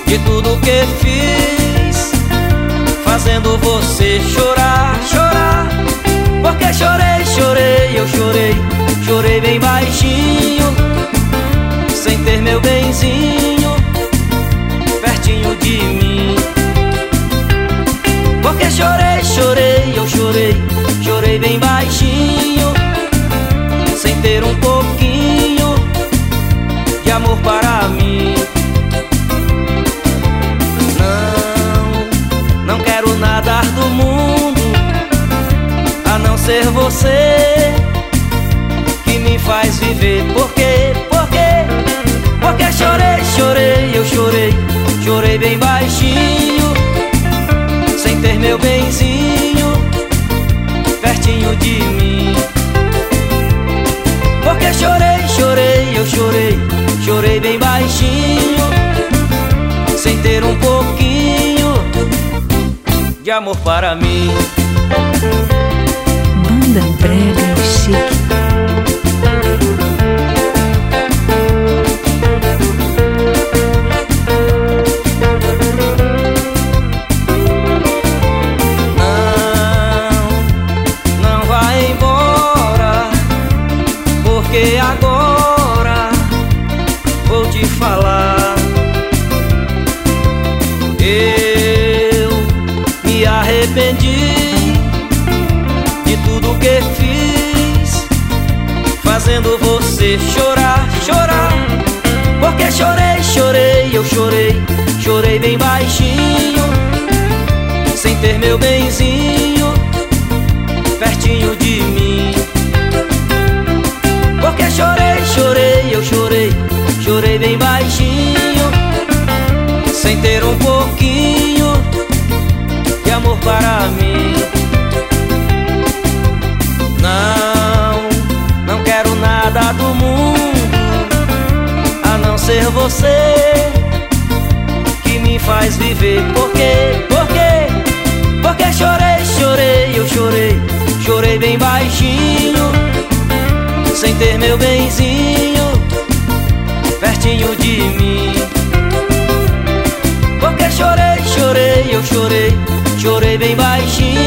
de tudo que fiz, fazendo você chorar, chorar. Porque chorei, chorei, eu chorei, chorei bem baixinho, sem ter meu benzinho pertinho de mim. Porque chorei, chorei, eu chorei, chorei bem baixinho, sem ter um pouquinho de amor para mim. Não quero nada do mundo a não ser você que me faz viver. Por quê? Por quê? Porque chorei, chorei, eu chorei, chorei bem baixinho, sem ter meu benzinho pertinho de mim. Porque chorei, chorei, eu chorei, chorei bem baixinho, sem ter um pouquinho de amor para mim. Banda brega e chique. Não vai embora, porque agora vou te falar. Eu me arrependi de tudo que fiz, fazendo você chorar, chorar. Porque chorei, chorei, eu chorei, chorei bem baixinho, sem ter meu benzinho pertinho de mim. Porque chorei, chorei, eu chorei, chorei bem baixinho, sem ter um pouquinho de amor para mim. Não quero nada do mundo a não ser você que me faz viver. Por quê? Por quê? Porque chorei, chorei, eu chorei, chorei bem baixinho, sem ter meu benzinho pertinho de mim. Porque chorei, chorei, eu chorei, chorei bem baixinho,